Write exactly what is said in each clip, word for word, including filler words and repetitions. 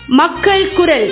மக்கள் குரல்.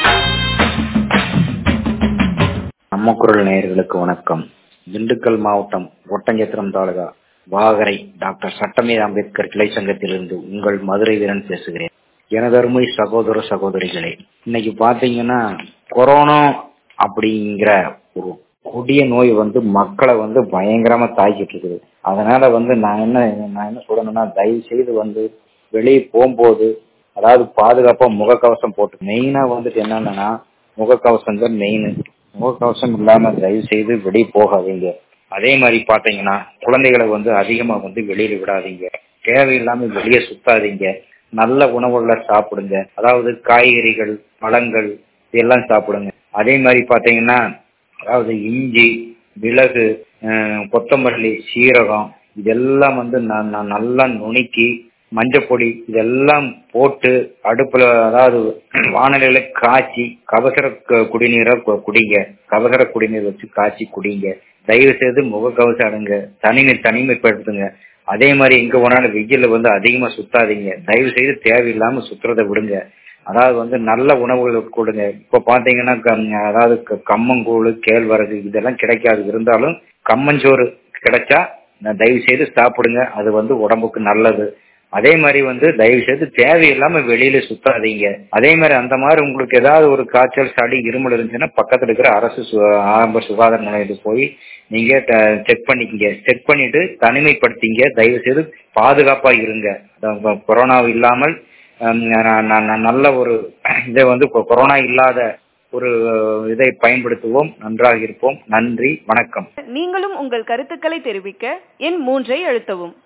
நம்ம குரல் நேயர்களுக்கு வணக்கம். திண்டுக்கல் மாவட்டம் ஒட்டஞ்சத்திரம் தாலுகா வாகரை டாக்டர் சட்டமேத அம்பேத்கர் கிளை சங்கத்திலிருந்து உங்கள் மதுரை வீரன் பேசுகிறேன். எனதருமை சகோதர சகோதரிகளே, இன்னைக்கு பாத்தீங்கன்னா கொரோனா அப்படிங்கிற ஒரு கொடிய நோய் வந்து மக்களை வந்து பயங்கரமா தாக்கிட்டு இருக்குது. அதனால வந்து நான் என்ன நான் என்ன சொல்லணும்னா, தயவு செய்து வந்து வெளியே போகும்போது அதாவது பாதுகாப்பா முகக்கவசம் போட்டு, மெயினா வந்துட்டு என்னன்னா முகக்கவசம் தான் மெயின். முகக்கவசம் இல்லாம தயவு செய்து வெளியே போகாதீங்க. அதே மாதிரி பாத்தீங்கன்னா குழந்தைகளை வந்து அதிகமா வந்து வெளியில விடாதீங்க. தேவையில்லாம வெளியே சுத்தாதீங்க. நல்ல உணவுகளை சாப்பிடுங்க. அதாவது காய்கறிகள், பழங்கள் இதெல்லாம் சாப்பிடுங்க. அதே மாதிரி பாத்தீங்கன்னா அதாவது இஞ்சி, மிளகு, கொத்தமல்லி, சீரகம் இதெல்லாம் வந்து நல்லா நுணுக்கி மஞ்சப்பொடி இதெல்லாம் போட்டு அடுப்புல அதாவது வானலில காய்ச்சி கபசுர குடிநீரை குடிங்க. கபசுர குடிநீர் வச்சு காய்ச்சி குடிங்க. தயவு செய்து முகக்கவசம் அணுங்க. தனிமை தனிமைப்படுத்துங்க. அதே மாதிரி எங்க போனாலும் வெயில வந்து அதிகமா சுத்தாதீங்க. தயவு செய்து தேவையில்லாம சுத்துறதை விடுங்க. அதாவது வந்து நல்ல உணவுகள் கொடுங்க. இப்ப பாத்தீங்கன்னா அதாவது கம்மங்கூழ், கேழ்வரகு இதெல்லாம் கிடைக்காது. இருந்தாலும் கம்மஞ்சோறு கிடைச்சா தயவு செய்து சாப்பிடுங்க. அது வந்து உடம்புக்கு நல்லது. அதே மாதிரி வந்து தயவு செய்து தேவையில்லாம வெளியில சுத்தாதீங்க. அதே மாதிரி அந்த மாதிரி உங்களுக்கு ஏதாவது ஒரு காய்ச்சல், சளி, இருமல் இருந்துச்சுன்னா பக்கத்துல இருக்கிற அரசு ஆரம்ப சுகாதார நிலையத்துக்கு போய் நீங்க செக் பண்ணிக்கங்க. செக் பண்ணிட்டு தனிமைப்படுத்திங்க. தயவு செய்து பாதுகாப்பா இருங்க. கொரோனா இல்லாமல் நல்ல ஒரு இதை வந்து கொரோனா இல்லாத ஒரு இதை பயன்படுத்துவோம். நன்றாக இருப்போம். நன்றி, வணக்கம். நீங்களும் உங்கள் கருத்துக்களை தெரிவிக்க எண் மூன்றை அழுத்தவும்.